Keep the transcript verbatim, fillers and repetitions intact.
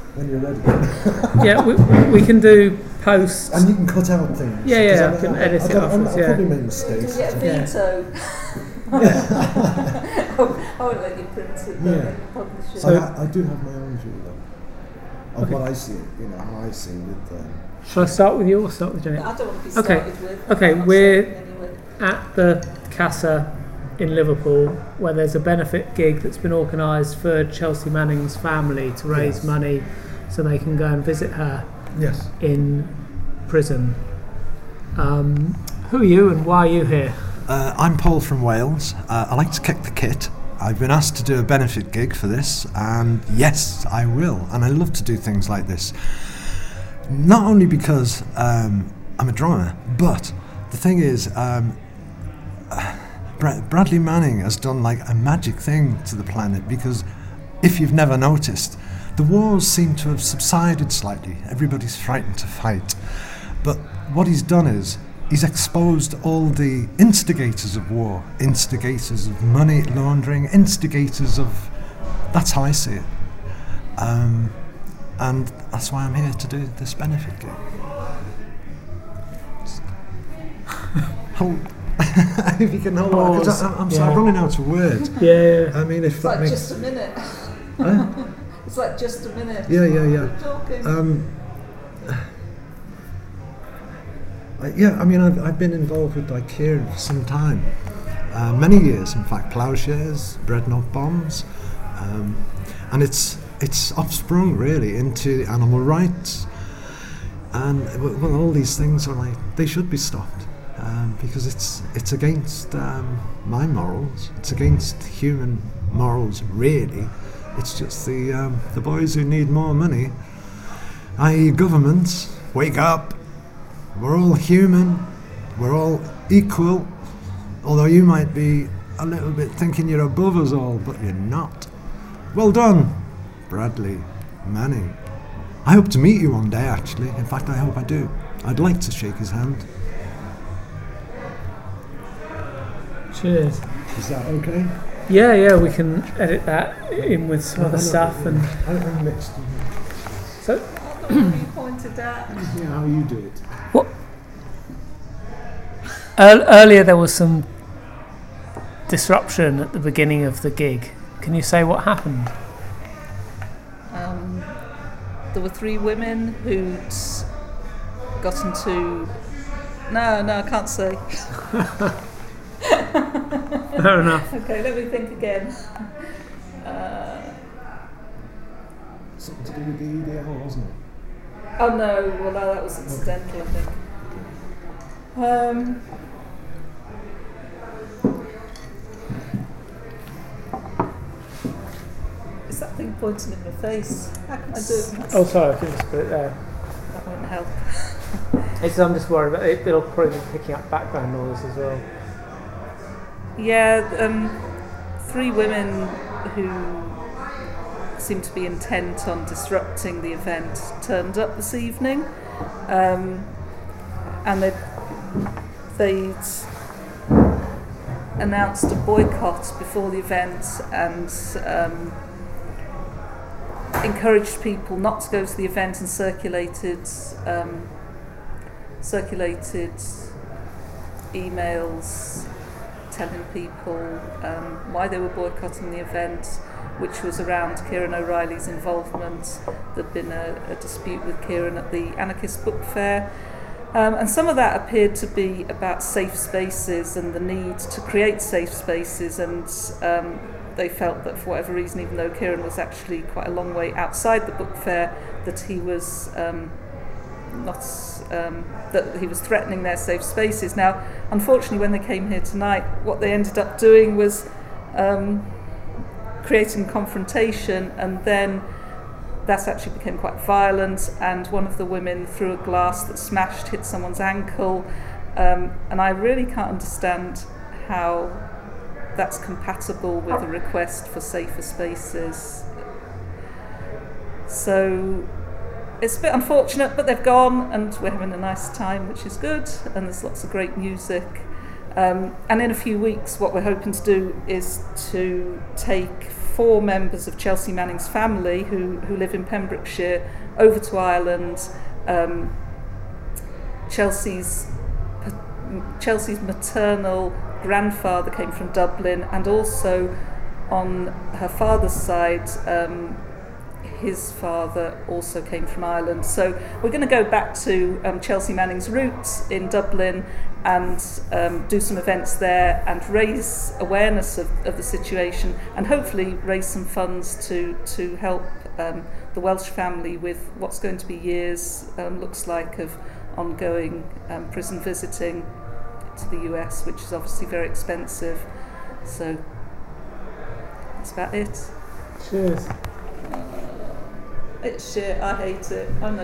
when you're ready. Yeah, we, we can do post. And you can cut out things. Yeah, yeah, I, I can I, edit I it don't, afterwards, I'll yeah. probably make mistakes. Do you get Yeah. veto? I won't let you print it, Yeah. yeah. Publish it. So I, I do have my own view though, of Okay. what I see, you know, how I see with um, Shall I start with you or start with Jenny? I don't want to be Okay. started with. Okay, I'm not we're- starting anyway. At the Casa in Liverpool, where there's a benefit gig that's been organised for Chelsea Manning's family to raise Yes. money so they can go and visit her yes. in prison. Um, who are you and why are you here? Uh, I'm Paul from Wales. Uh, I like to kick the kit. I've been asked to do a benefit gig for this, and yes, I will. And I love to do things like this. Not only because um, I'm a drummer, but the thing is, um, Bra- Bradley Manning has done like a magic thing to the planet, because if you've never noticed, the wars seem to have subsided slightly. Everybody's frightened to fight. But what he's done is he's exposed all the instigators of war, instigators of money laundering, instigators of... That's how I see it. Um, and that's why I'm here to do this benefit gig. Hold... if you can hold on, 'cause I, I'm, yeah. sorry, I'm running out of words. Yeah, yeah. I mean, if It's that like makes... just a minute. Huh? It's like just a minute. Yeah, yeah, yeah. Keep talking. Um, I- yeah, I mean, I've, I've been involved with like Kieran for some time, uh, many years, in fact. Ploughshares, Bread Not Bombs, um, and it's it's offsprung really into animal rights, and well, well, all these things are like they should be stopped um, because it's it's against um, my morals. It's against human morals, really. It's just the um, the boys who need more money, that is governments, wake up. We're all human, we're all equal, although you might be a little bit thinking you're above us all, but you're not. Well done, Bradley Manning. I hope to meet you one day, actually. In fact, I hope I do. I'd like to shake his hand. Cheers. Is that okay? Yeah, yeah, we can edit that in with some other stuff. And I, I'm mixed. so, I don't know what you pointed at. Yeah, how you do it. what? Ear- earlier there was some disruption at the beginning of the gig. Can you say what happened? Um, there were three women who'd got into... No, no, I can't say. Fair enough. Okay, let me think again. Uh, Something to do with the E D L, wasn't it? oh no, well no, that was incidental, I think. Um, is that thing pointing in my face? How can I do it? Oh, sorry, I think just put it there. That won't help. It's, I'm just worried about it. It'll probably be picking up background noise as well. Yeah, um, three women who seem to be intent on disrupting the event turned up this evening, um, and they they'd announced a boycott before the event and um, encouraged people not to go to the event and circulated um, circulated emails telling people um, why they were boycotting the event, which was around Kieran O'Reilly's involvement. There'd been a, a dispute with Kieran at the Anarchist Book Fair, um, and some of that appeared to be about safe spaces and the need to create safe spaces, and um, they felt that for whatever reason, even though Kieran was actually quite a long way outside the book fair, that he was um, not um, that he was threatening their safe spaces. Now, unfortunately, when they came here tonight, what they ended up doing was um, creating confrontation, and then that actually became quite violent, and one of the women threw a glass that smashed, hit someone's ankle, um, and I really can't understand how that's compatible with a request for safer spaces. So it's a bit unfortunate, but they've gone and we're having a nice time, which is good, and there's lots of great music. Um, and in a few weeks, what we're hoping to do is to take four members of Chelsea Manning's family who, who live in Pembrokeshire over to Ireland. Um, Chelsea's Chelsea's maternal grandfather came from Dublin, and also on her father's side, um, his father also came from Ireland. So we're going to go back to um, Chelsea Manning's roots in Dublin and um, do some events there and raise awareness of, of the situation, and hopefully raise some funds to, to help um, the Welsh family with what's going to be years, um, looks like, of ongoing um, prison visiting to the U S, which is obviously very expensive. So that's about it. Cheers. It's shit, I hate it. I'm no